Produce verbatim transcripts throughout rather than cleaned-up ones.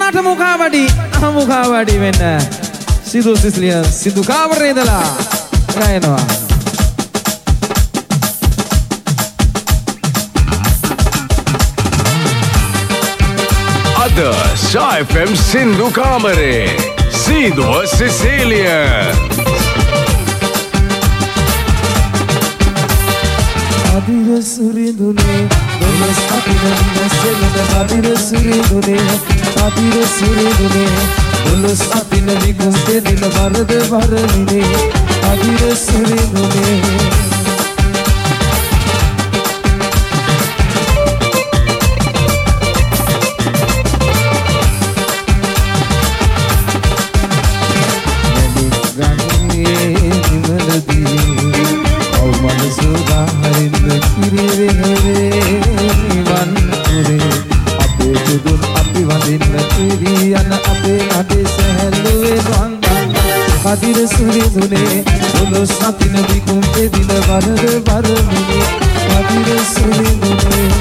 පාට මුඛාවඩි මුඛාවඩි වෙන්න සිදු සිස්ලිය සිදු කාමරේ ඉඳලා ගයනවා. අද Sha F M සින්දු කාමරේ සීදුව සිසිලිය. අදිර සුරිඳුනේ දොළොස් අතිරන් නැසෙන අදිර සුරිඳුනේ අදිර සුරිඳුනේ දොළොස් අතින විකුම් දෙනින වරද වරනිනේ අදිර සුරිඳුනේ අදිර සුරිඳුනේ දොළොස් අතින විකුම් දෙදින වරද වරමිනේ අදිර සුරිඳුනේ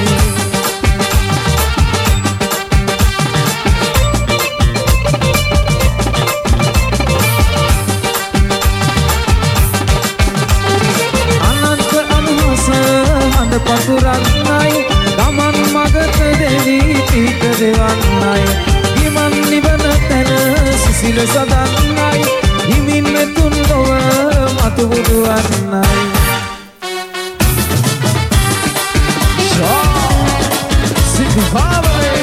අනන්ත අනුහස හඳ පතුරන්නයි ගමන් මගට දෙවි පීත දෙවන්නයි ගිමන් නිවන තැන සිසිල සදන්නයි හිමින් මෙතුන් ලොව මතු බුදුවන්නයි සිදු කාමරේ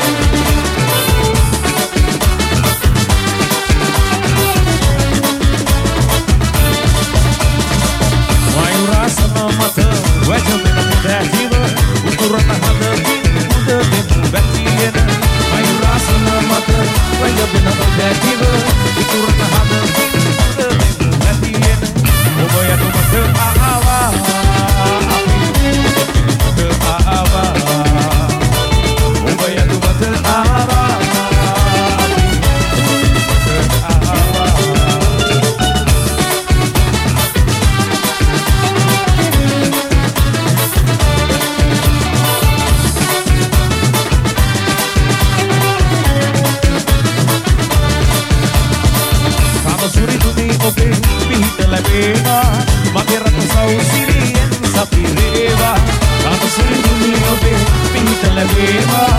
මයුරාසන මත වැජමෙන දැහිව උතුරන හද උද දෙමු වැටිගෙන මයුරාසන මත වැජමෙන දැහිව උතුරන හද මගේ රට සෞසිරියෙන් සපිරේවා කාම සුරිඳුනි ඔබේ පිහිට ලැබේවා